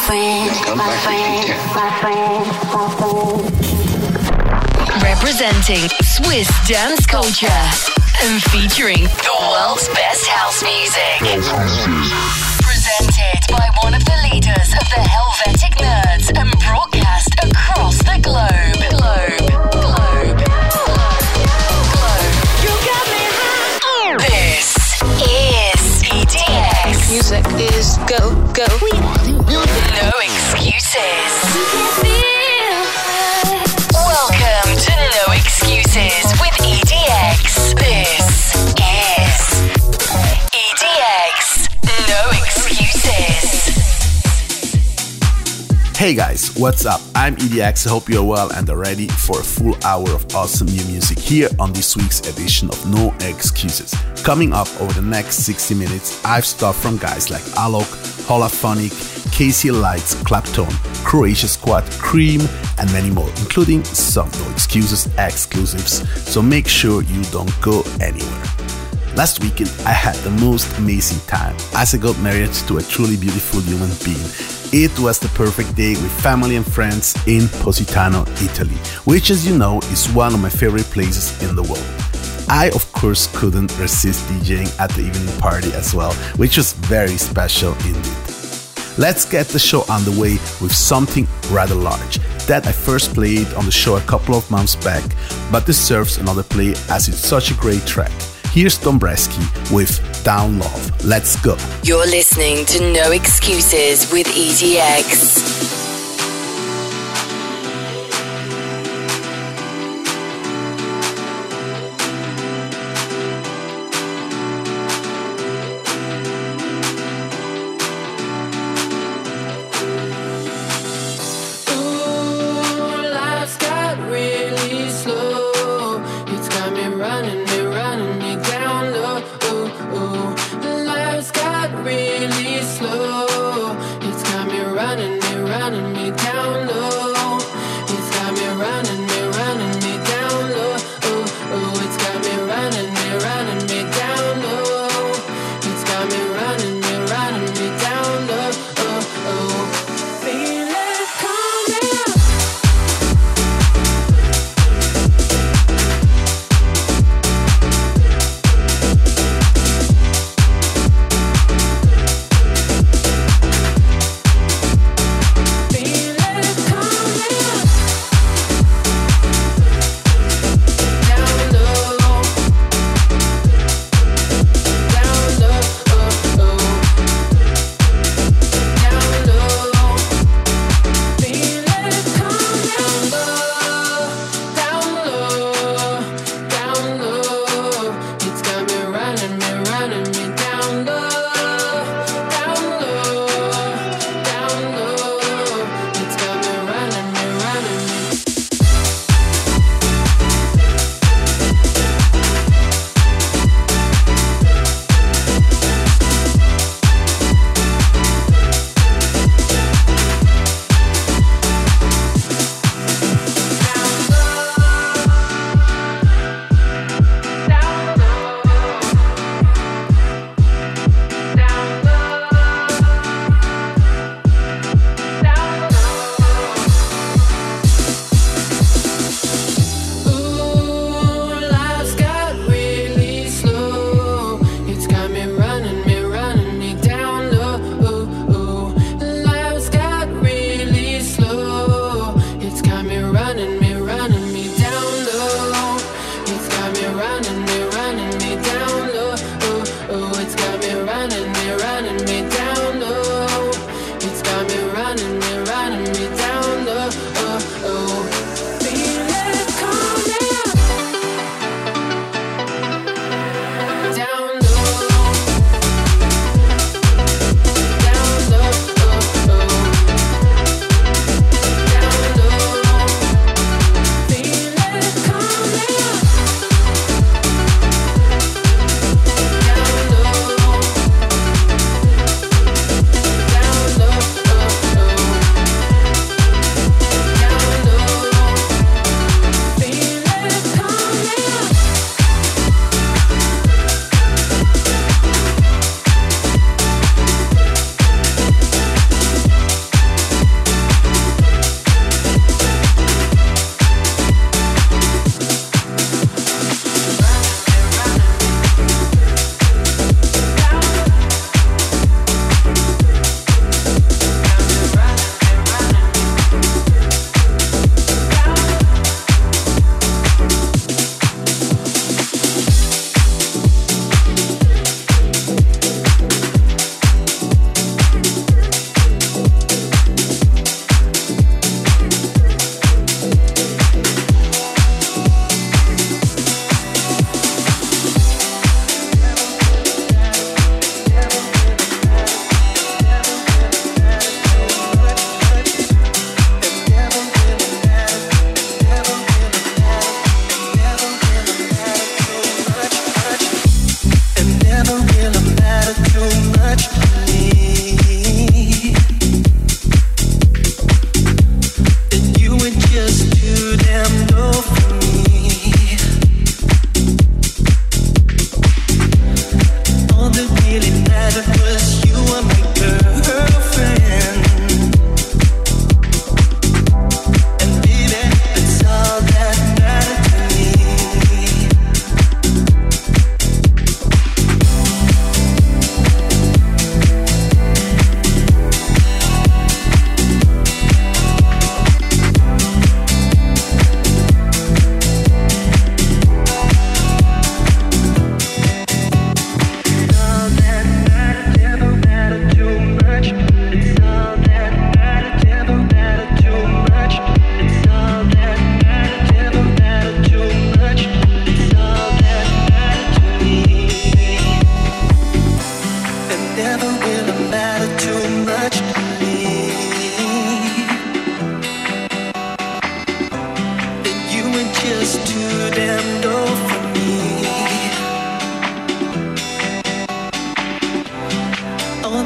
Representing Swiss dance culture and featuring the world's best house music. Presented by one of the leaders of the Helvetic Nerds and broadcast across the globe. You got me high. This is EDX. Music is go. No excuses. Welcome to No Excuses with EDX. This is EDX. No Excuses. Hey guys, what's up? I'm EDX. I hope you're well and are ready for a full hour of awesome new music here on this week's edition of No Excuses. Coming up over the next 60 minutes, I've stuff from guys like Alok, Holophonic, Casey Lights, Clapton, Croatia Squad, Cream, and many more, including some No Excuses exclusives, so make sure you don't go anywhere. Last weekend, I had the most amazing time as I got married to a truly beautiful human being. It was the perfect day with family and friends in Positano, Italy, which, as you know, is one of my favorite places in the world. I, of course, couldn't resist DJing at the evening party as well, which was very special indeed. Let's get the show underway with something rather large that I first played on the show a couple of months back, but deserves another play as it's such a great track. Here's Dombresky with Down Love. Let's go. You're listening to No Excuses with EDX. Really slow, it's got me running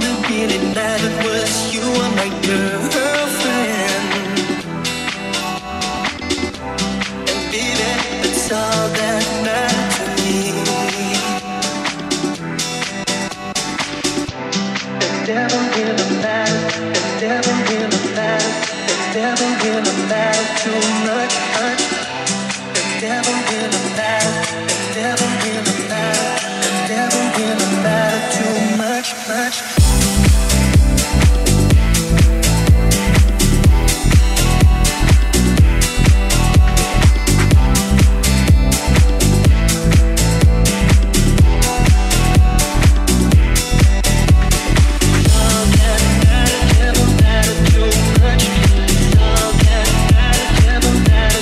Never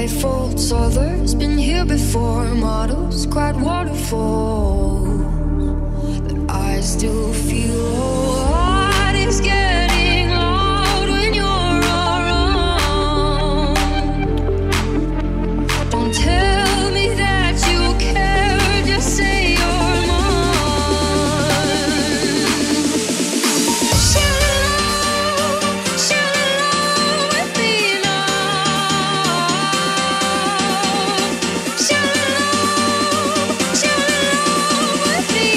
by faults, others been here before. Models, cried waterfalls, but I still feel heart is getting loud when you're around. Don't tell me that you care, just say you're mine. Shallow with me now. Shallow with me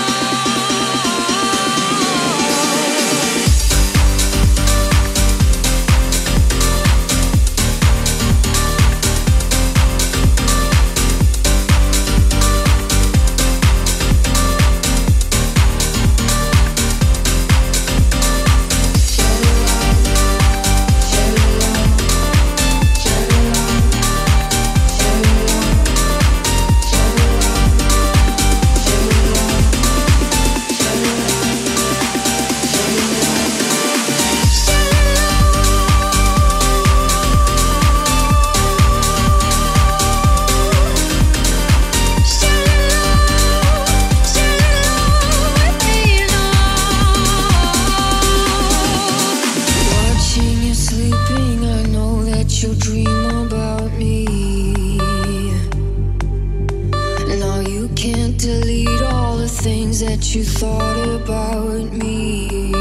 that you thought about me.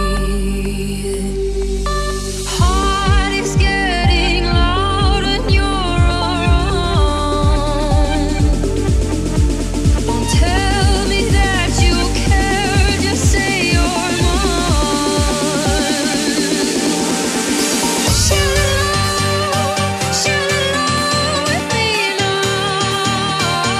Heart is getting loud when you're around. Don't tell me that you care, just say you're mine. Shallow with me now.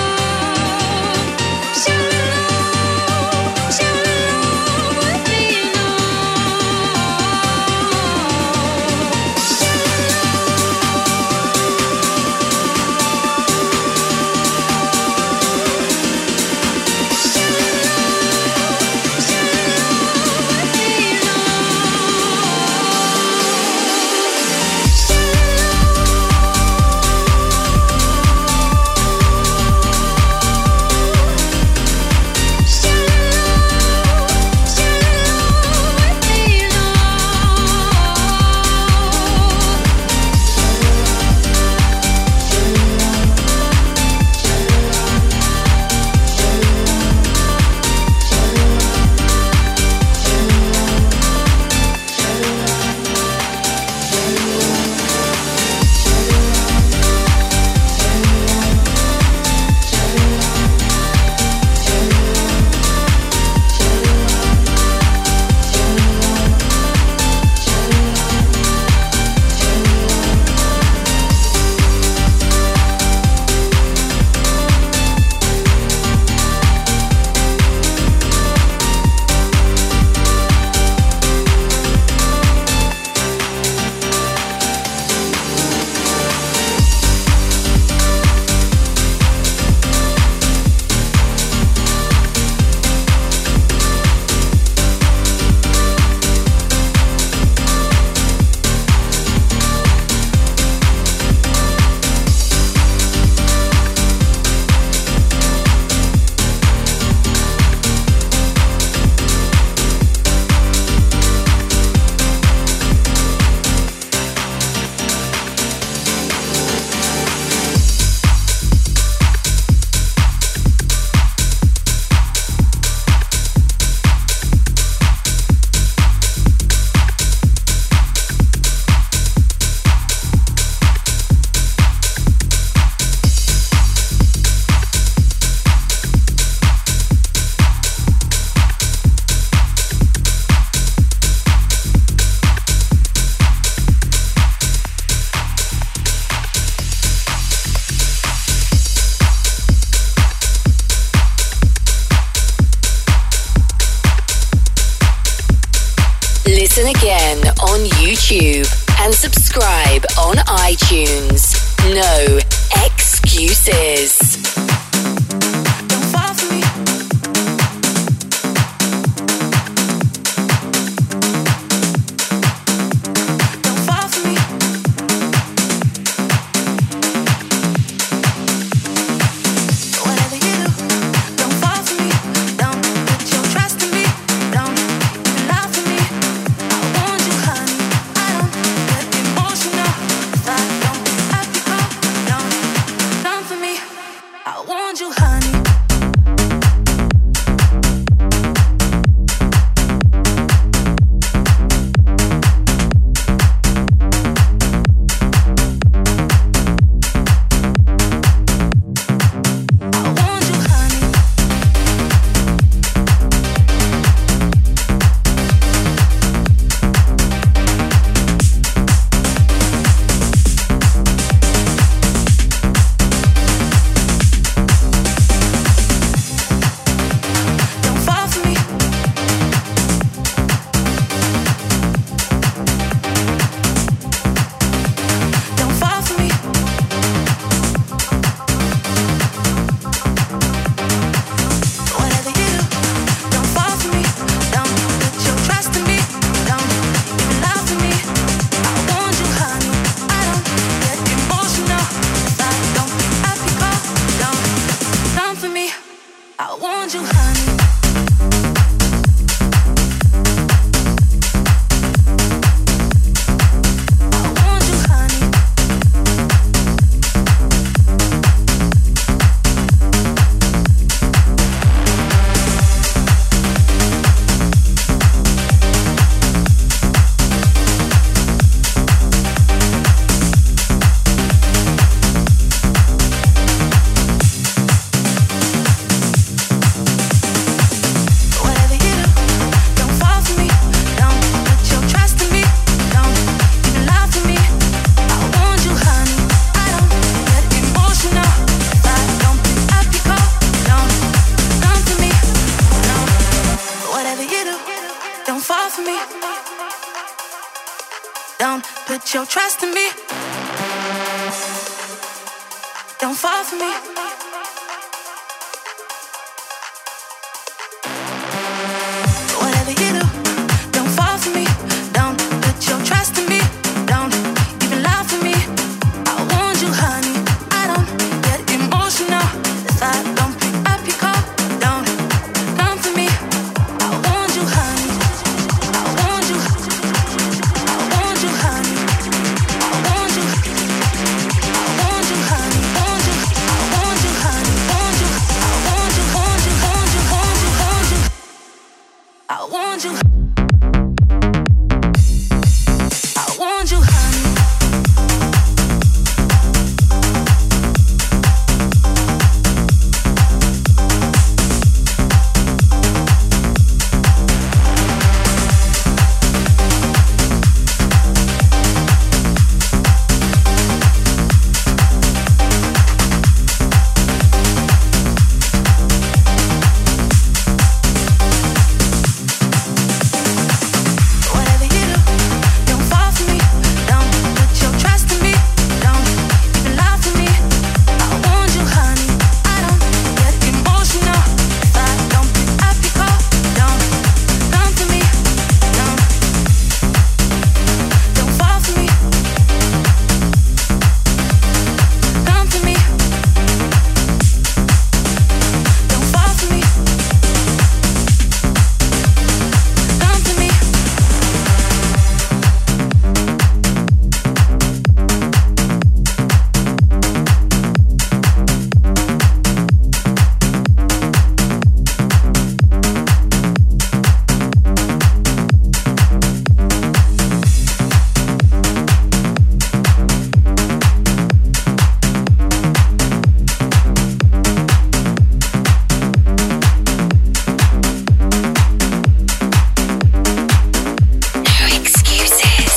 Listen again on YouTube and subscribe on iTunes. No excuses. Don't fall for me. Don't fall for me. your trust in me. Don't fall for me. Whatever you do, don't fall for me. Don't put your trust in me. Don't even lie for me. I want you, honey. I don't get emotional if I don't pick up your call. Don't come for me. I want you, honey. I want you. I want you, honey. I want you. I want you, honey. Want you. I want you, honey. Want you. I want you. Want you. Want you. Want you. Want you. I want you. I want you, honey. Whatever you do, don't fall for me. Don't put your trust in me. Don't even lie for me. I want you, honey. I don't get emotional if I don't pick up your call. Don't come for me. Don't fall for me. Come for me. Don't fall for me. Come for me. No excuses.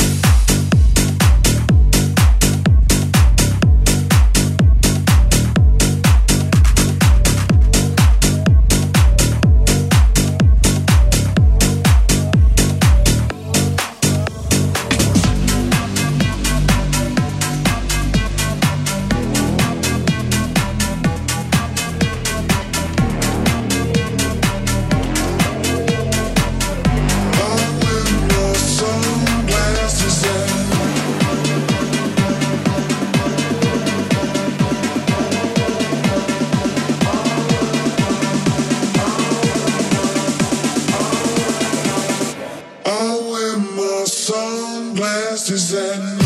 I wear my sunglasses at night.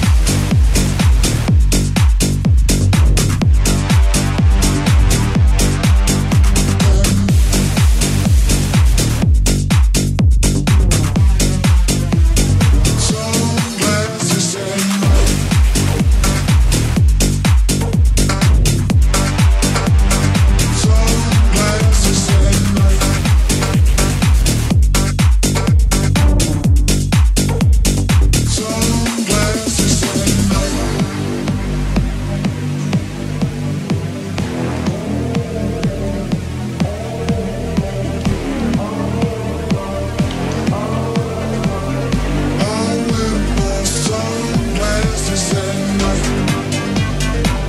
Sunglasses at night. Sunglasses at night. Sunglasses at night. I wear my sunglasses at night.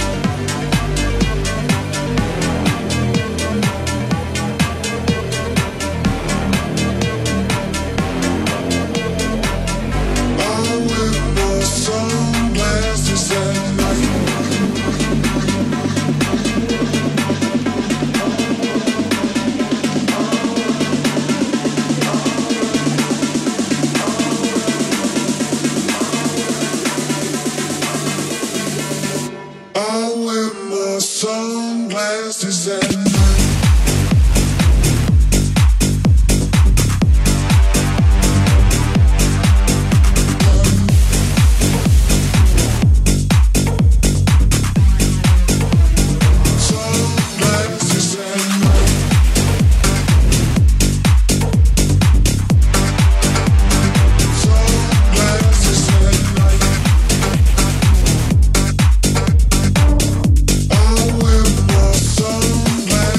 I wear my sunglasses at night. I wear my sunglasses at night. Sunglasses at night. Sunglasses at night. I wear my sunglasses.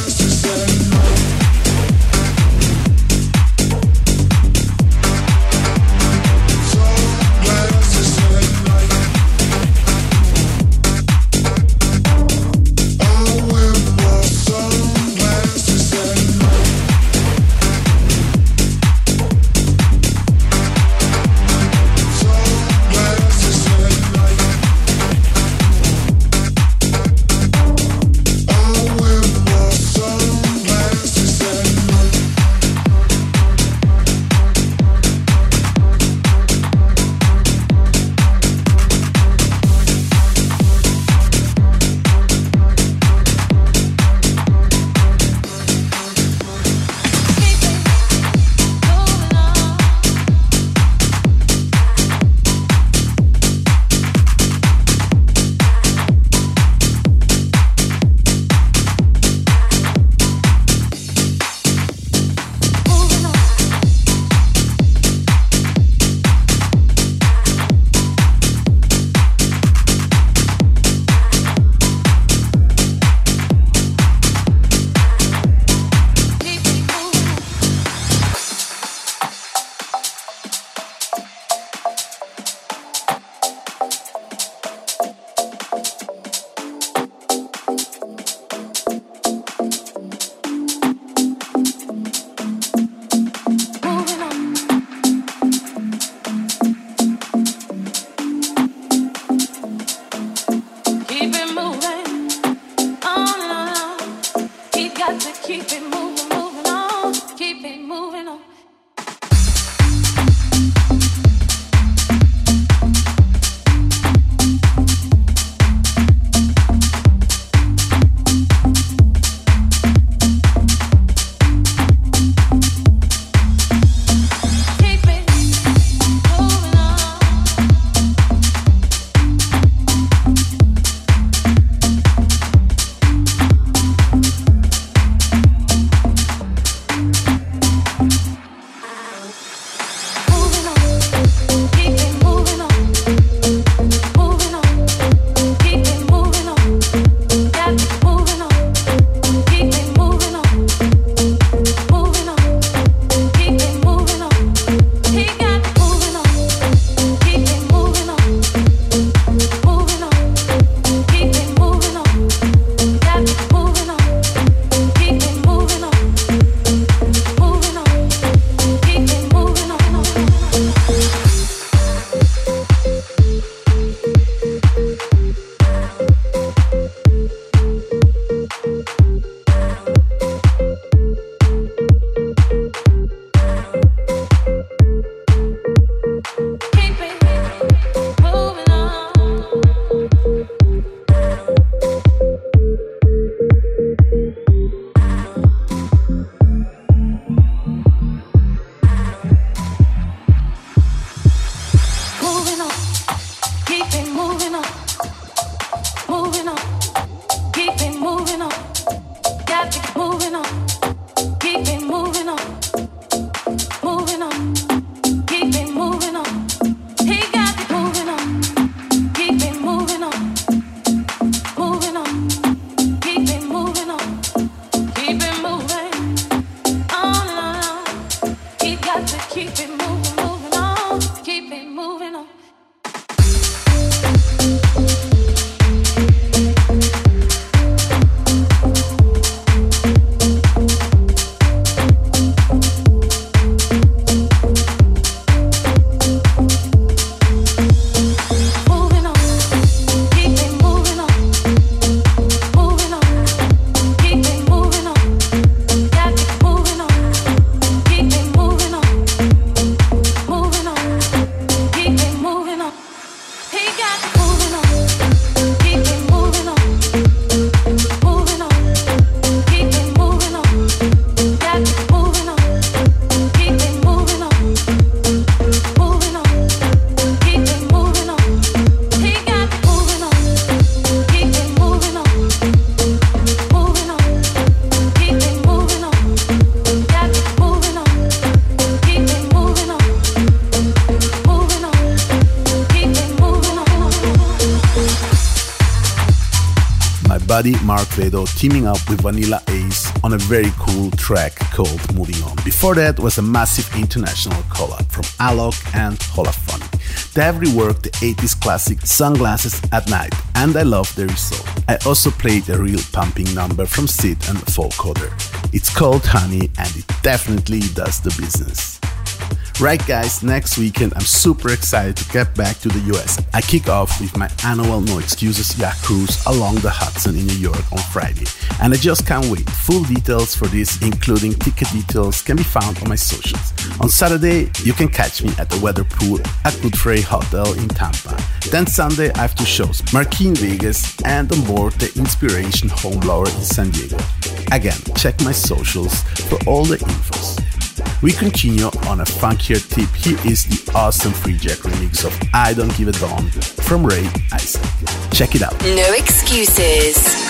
buddy Mark Vedo teaming up with Vanilla Ace on a very cool track called Moving On. Before that was a massive international collab from Alok and Holaphonic. They have reworked the 80s classic Sunglasses at Night, and I love the result. I also played a real pumping number from Sid and Folkoder. It's called Honey, and it definitely does the business. Right guys, next weekend I'm super excited to get back to the US. I kick off with my annual No Excuses Yacht Cruise along the Hudson in New York on Friday. And I just can't wait. Full details for this, including ticket details, can be found on my socials. On Saturday, you can catch me at the Weather Pool at Godfrey Hotel in Tampa. Then Sunday I have two shows, Marquee in Vegas and on board the Inspiration Homeblower in San Diego. Again, check my socials for all the infos. We continue on a funkier tip. Here is the awesome Free Jack remix of I Don't Give a Dawn from Ray Isaac. Check it out. No excuses.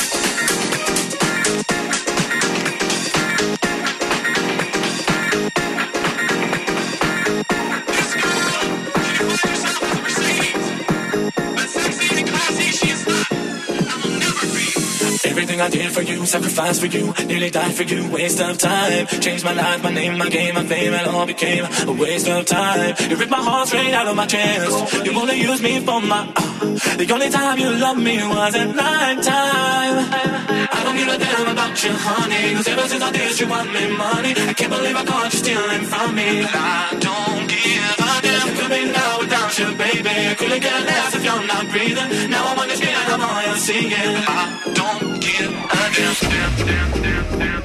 Everything I did for you, sacrificed for you, nearly died for you, waste of time. Changed my life, my name, my game, my fame, it all became a waste of time. You ripped my heart straight out of my chest. You only used me for my the only time you loved me was at night time. I don't give a damn about you, honey, cause ever since I did you want me money. I can't believe I caught you stealing from me. I don't give a damn. You could be now without you, baby. Couldn't get less if you're not breathing. Now I'm on your skin, I'm all you're seeing. I don't give a damn.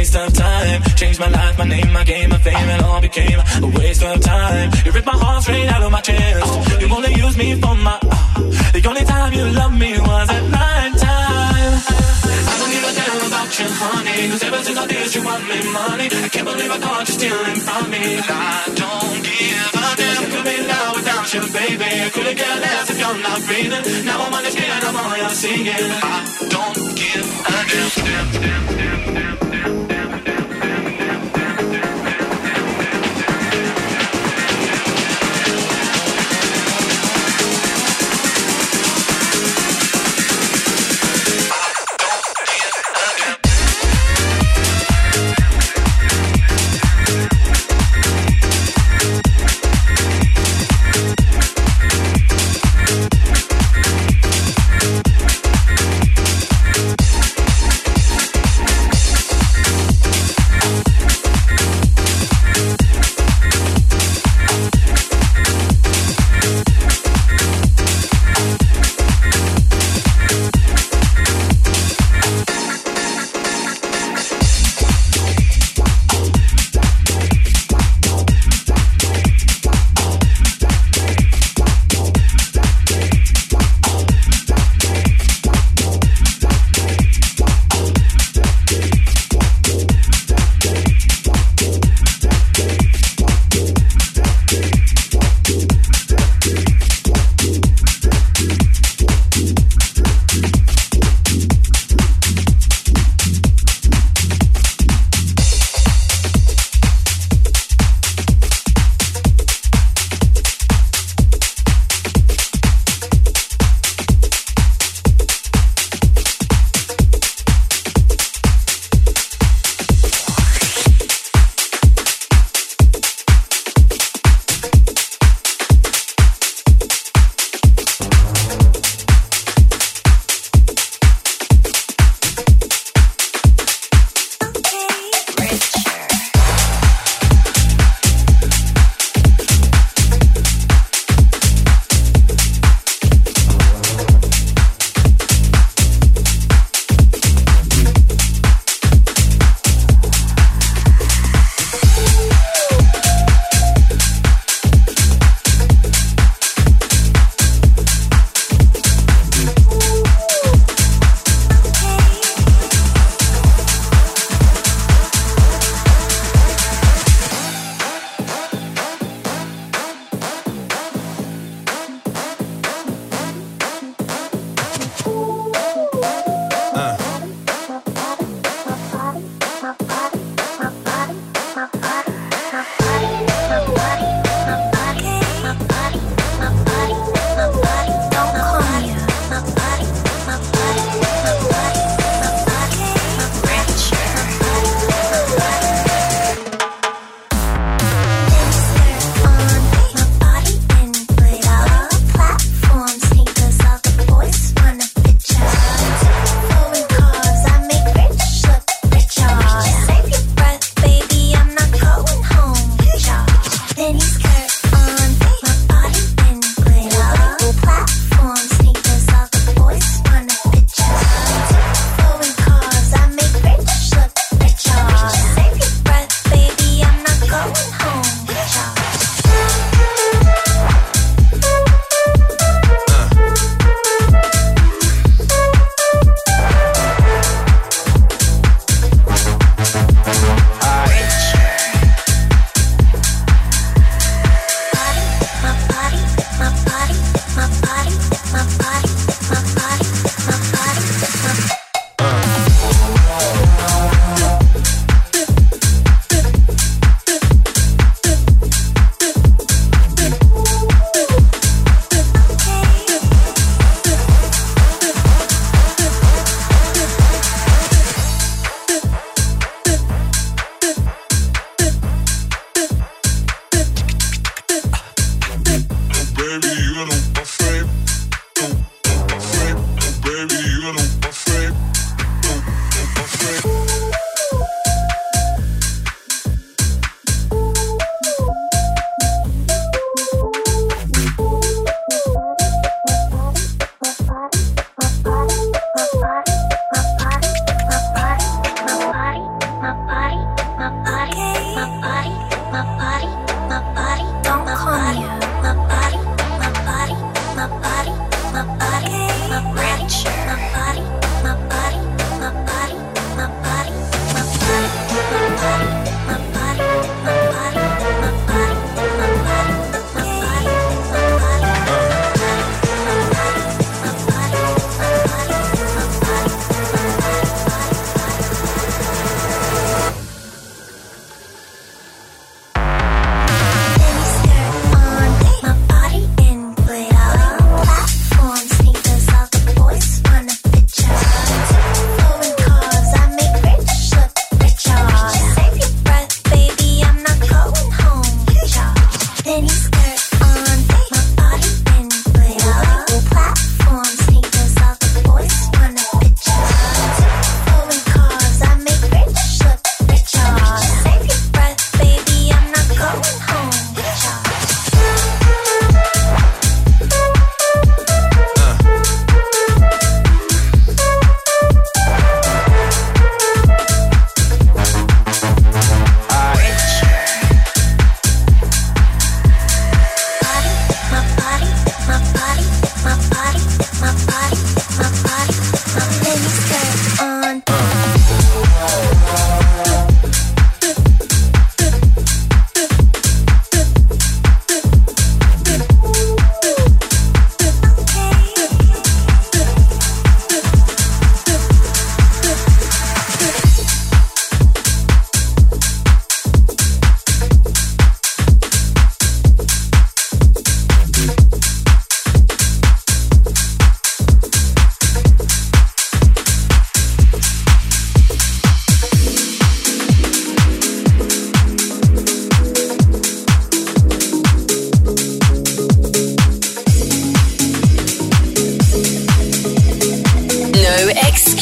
waste of time. Changed my life, my name, my game, my fame, it all became a waste of time. You ripped my heart straight out of my chest. You only used me for my the only time you loved me was at night time. I don't give a damn about you, honey, 'cause ever since I did you want me money. I can't believe I caught you stealing from me. I don't give a damn. You could be now without you, baby. I couldn't care less if you're not breathing. Now I'm on the skin, I'm all you're singing. I don't give a damn.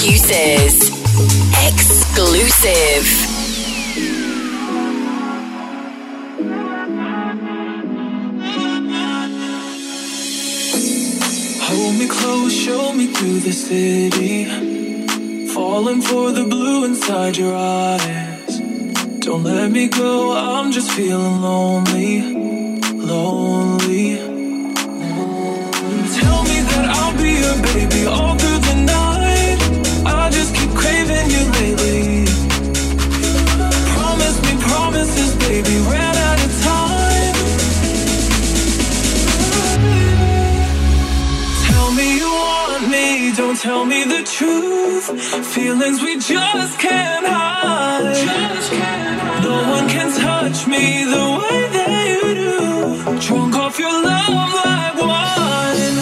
Excuses. Exclusive. Hold me close, show me through the city. Falling for the blue inside your eyes. Don't let me go, I'm just feeling lonely. Lonely. Tell me that I'll be your baby all through the night. I just keep craving you lately. Promise me promises, baby, ran out of time. Tell me you want me, don't tell me the truth. Feelings we just can't hide. No one can touch me the way that you do. Drunk off your love like wine.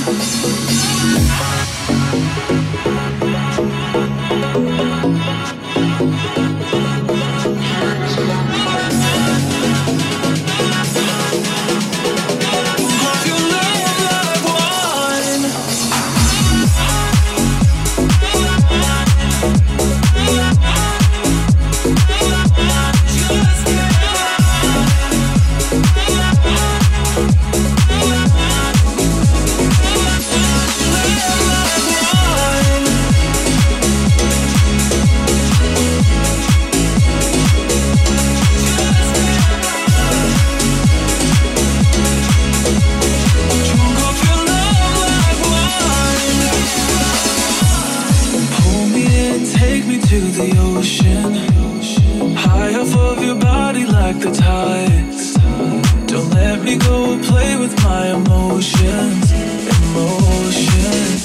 To the ocean, high off of your body like the tides. Don't let me go, play with my emotions. Emotions.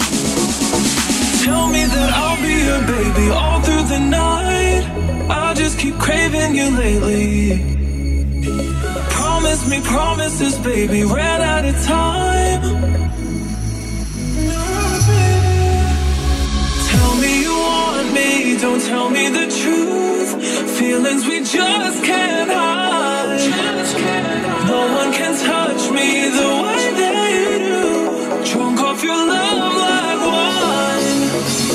Tell me that I'll be your baby all through the night. I just keep craving you lately. Promise me promises, baby, ran out of time. Tell me you want me, don't tell me the truth. Feelings we just can't hide. No one can touch me the way that you do. Drunk off your love like wine.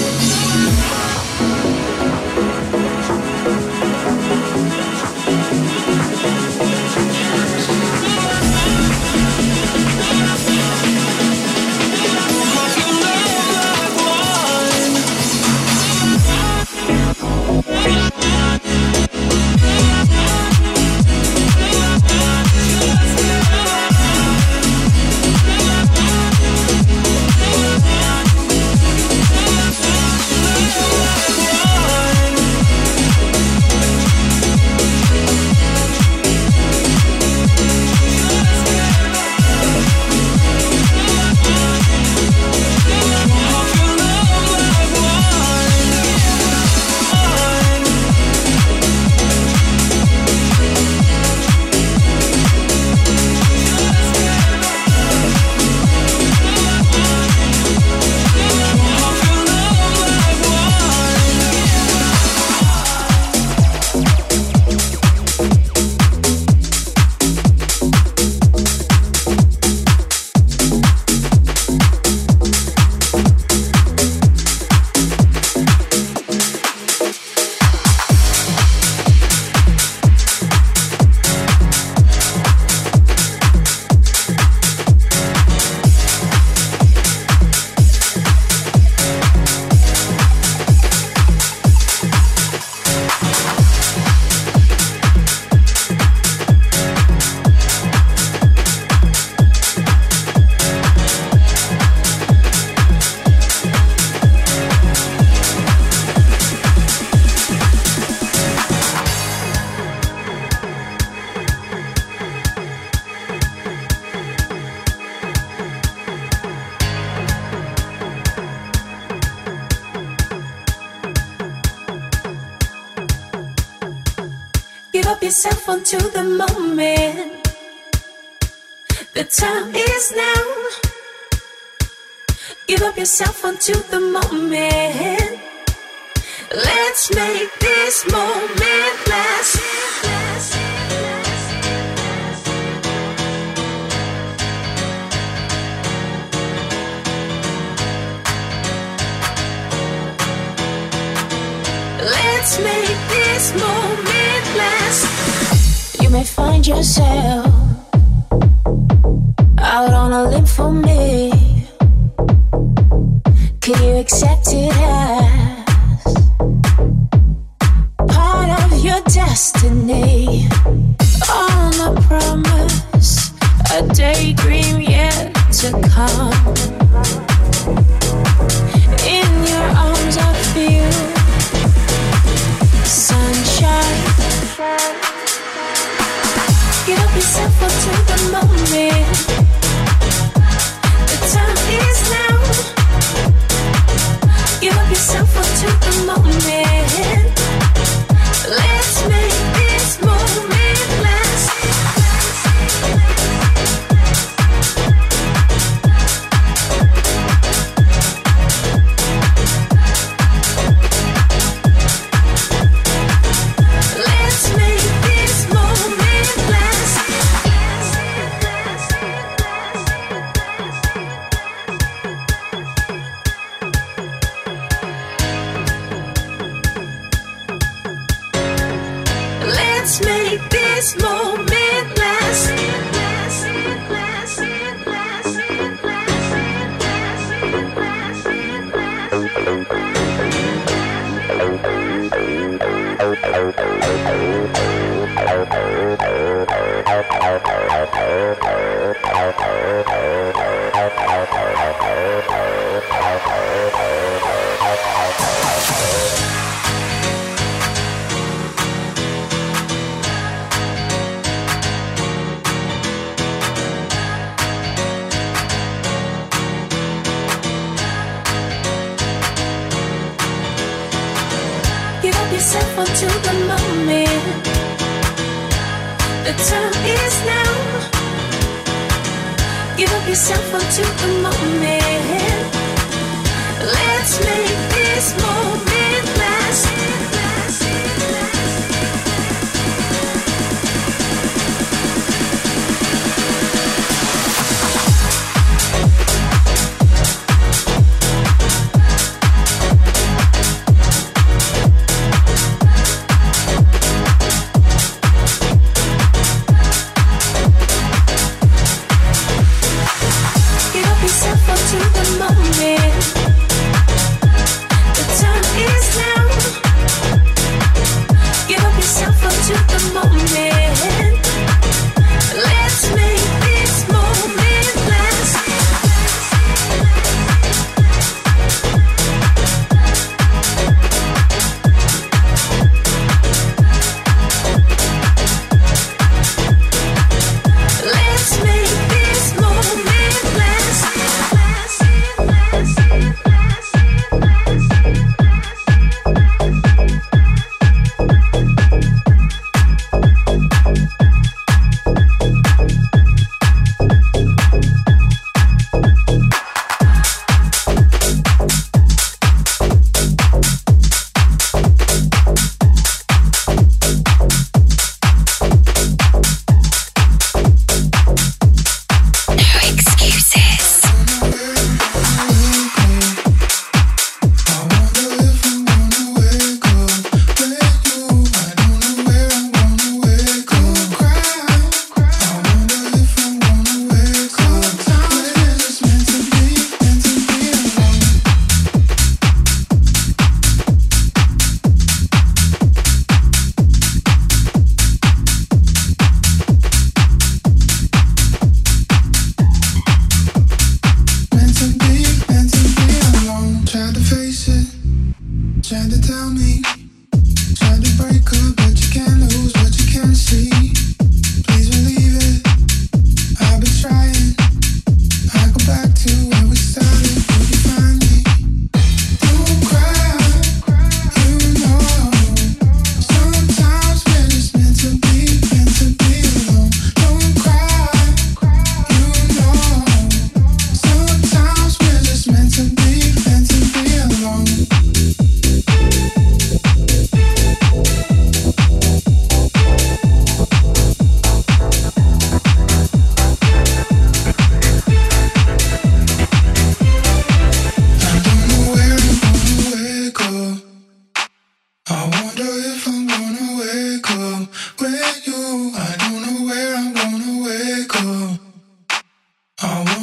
up yourself onto the moment. The time is now. Give up yourself onto the moment. Let's make this moment last. Let's make this moment last. You may find yourself out on a limb for me. Can you accept it as part of your destiny? On a promise, a daydream yet to come. In your arms I feel sunshine. Get up yourself onto the moment. The time is now. Give up yourself onto the moment. Let's make this moment last. Let's make this moment last. Let's make this moment last. Give up yourself onto the moment. The time is now. Give up yourself onto the moment. Let's make this moment last. Give up yourself onto the moment. The time is now. Give up yourself onto the moment. Let's make this moment last. Let's make this moment last.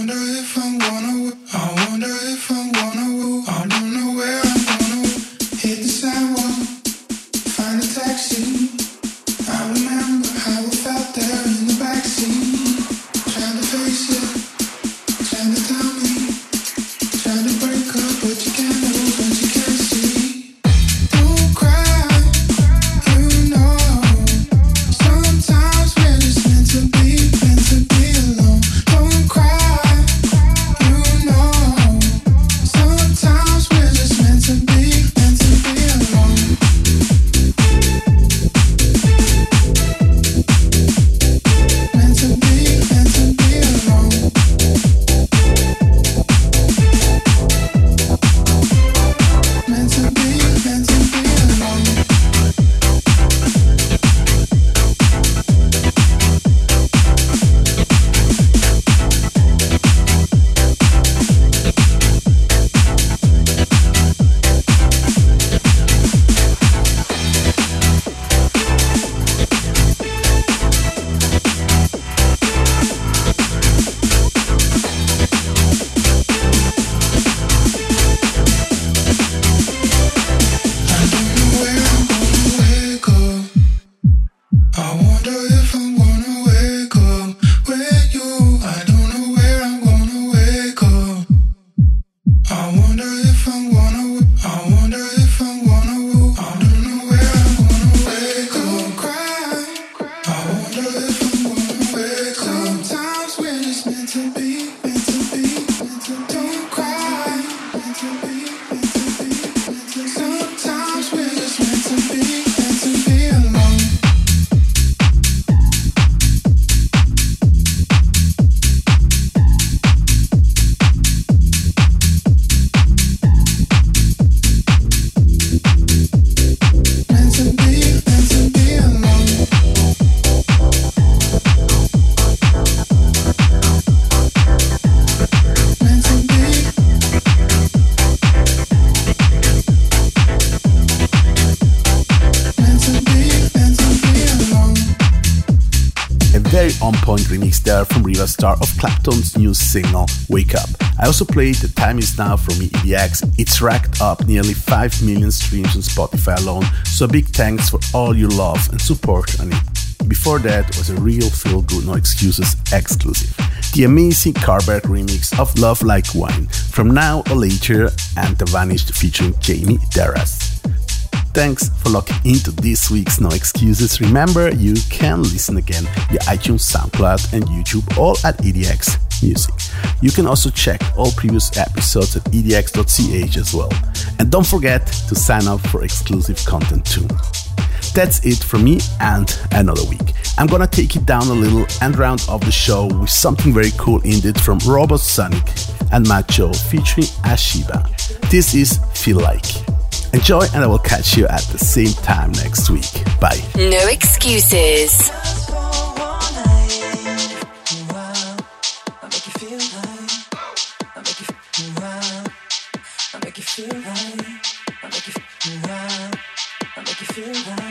wonder if I'm gonna, I wonder if I'm gonna, I don't know where I'm gonna hit the sidewalk, find a taxi. I remember how I felt there in the backseat, trying to face it, trying to tell me, trying to break up, but you can't know, but you can't see. Don't cry, you know. Sometimes we're just meant to be alone. Don't cry, you know. Sometimes we're just meant to be alone. Meant to be alone. Meant to be alone. I wonder if I'm gonna wake up with you. I don't know where I'm gonna wake up. I wonder if I'm gonna, I wonder if I'm gonna, I don't know where I'm gonna wake up. Cry. I wonder if I'm gonna wake up. Sometimes we're just meant to be, meant to be, meant to don't cry. Meant to be, meant to be, meant to. Sometimes we're just meant to be alone. Very on-point remix there from Riva Starr of Clapton's new single, Wake Up. I also played The Time Is Now from me, EDX. It's racked up nearly 5 million streams on Spotify alone, so a big thanks for all your love and support on it. Before that was a real feel-good No Excuses exclusive, the amazing Carberg remix of Love Like Wine from Now or Later and The Vanished featuring Jamie Darras. Thanks for locking into this week's No Excuses. Remember, you can listen again via iTunes, SoundCloud and YouTube, all at EDX Music. You can also check all previous episodes at edx.ch as well. And don't forget to sign up for exclusive content too. That's it from me and another week. I'm gonna take it down a little and round off the show with something very cool indeed from Robot Sonic and Macho featuring Ashiba. This is Feel Like. Enjoy, and I will catch you at the same time next week. Bye. No excuses. Feel like